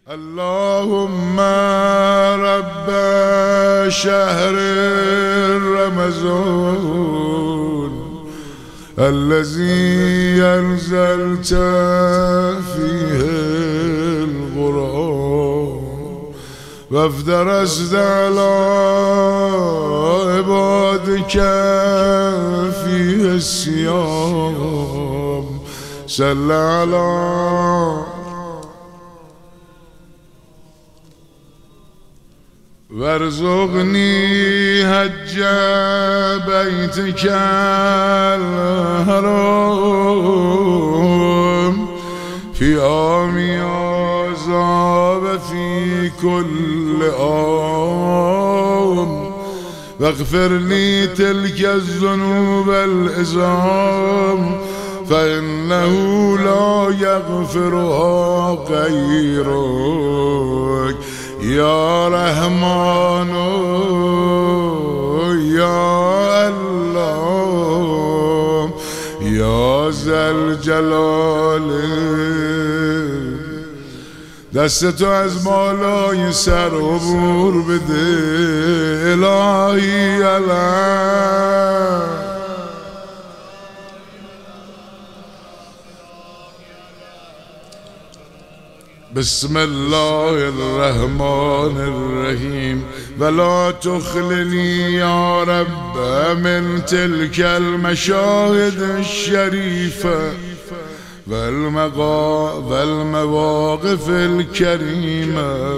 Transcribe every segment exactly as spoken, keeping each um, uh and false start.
اللهم رب شهر رمضان الذي أنزلت فيه القرآن وافترست على عبادك فيه الصيام صل على وارزقني حج بيتك الحرام في عامي هذا وفي كل عام واغفر لي تلك الذنوب العظام فإنه لا يغفرها غيرك يا رحمن يا الله يا ذا الجلال. دستو از بالای سر عبور بده الهی علم. بسم الله الرحمن الرحيم ولا تخلني يا رب من تلك المشاهد الشريفة والمواقف الكريمة.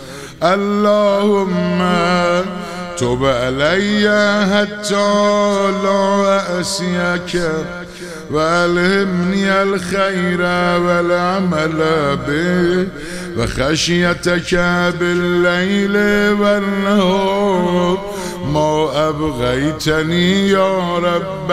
اللهم تب علي حتى لا أعصيك وألهمني الخير والعمل به وخشيتك بالليل والنهار ما أبغيتني يا رب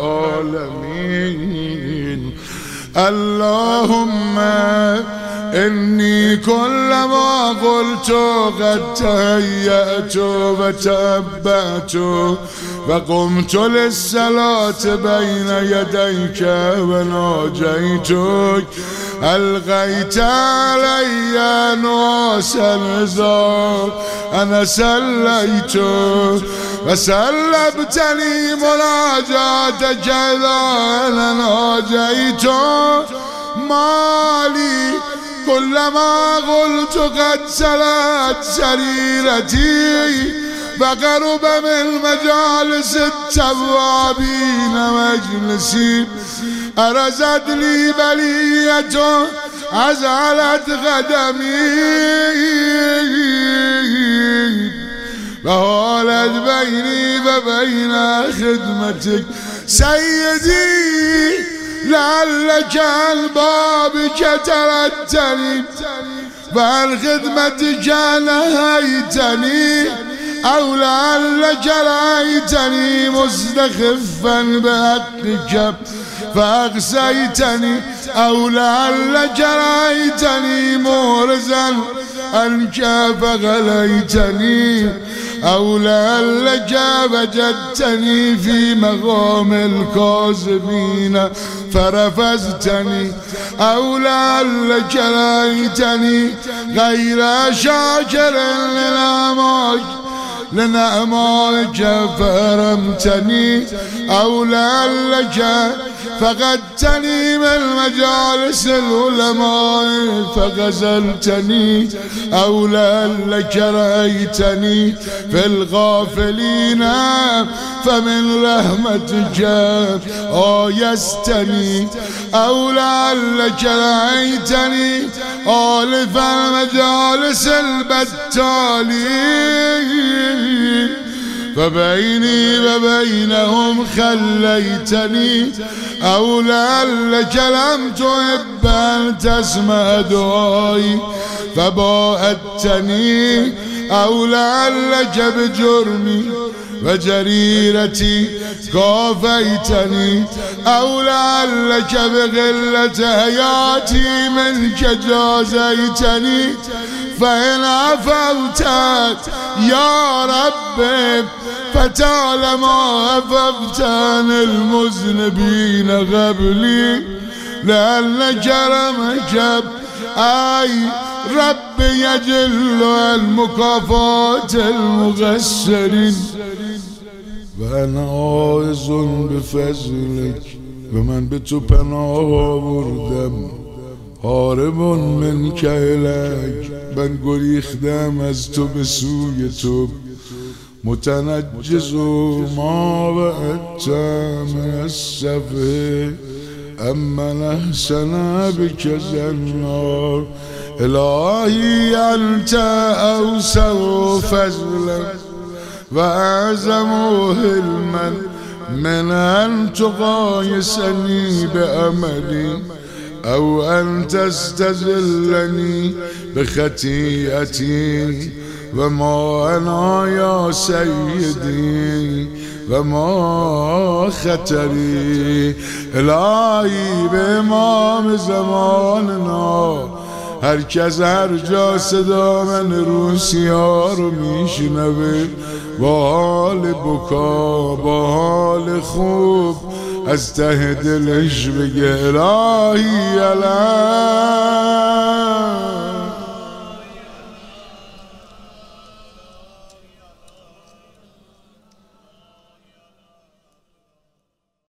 العالمين. اللهم إني كلما قلت قد تهيأت وتأبأت وقمت للصلاة بين يديك وناجيتك ألقيت علي نواسا إذا أنا سليت وسلبتني مناجاتك إذا أنا ناجيت مالي كلما قلت قد سلت سريرتي وقرب من مجالس التوابين مجلسي أرزت لي بلية أزعلت قدمي وهالت بيني وبين خدمتك سيدي لعلك عن بابك تردتني وعن خدمتك نهيتني أو لعلك رأيتني مستخفا بحقك فأقسيتني أو لعلك رأيتني مورزا عنك فغليتني أو لعلك وجدتني في مقام الكاذبين فرفزتني أو لعلك رأيتني غير شاكر لنعمائك لنعمائك فأرمتني أو لعلك فقدتني من مجالس العلماء فغزلتني أو لعلك رأيتني في الغافلين فمن رحمتك آيستني أو لعلك رأيتني آلف المجالس البتالين فبيني وبينهم خليتني أو لعلك لم تحب أن تسمع دعائي فباعدتني أو لعلك بجرمي وجريرتي كافيتني أو لعلك بقلة حياتي منك جازيتني فإن عفوت يا رب فطالما عفوت عن المذنبين قبلي لأن كرمك ای رب یجل المکافات المقصرین و انا عائذ بفضلک و من به تو پناه آوردم هارب منک الک من گریختم از تو به سوی تو متنجز ما وعدت من الصفه اما احسن بك النار الهی انت اوسع فضلا و اعظم حلما من ان تقایسنی بعملی او ان تستذلنی بخطیئتی و ما انا یا سیدی و ما خطری. الهی به امام زماننا هر کس هر جا صدا من روسیا رو میشنوه با حال بکا با حال خوب از ته دلش بگه الهی الهی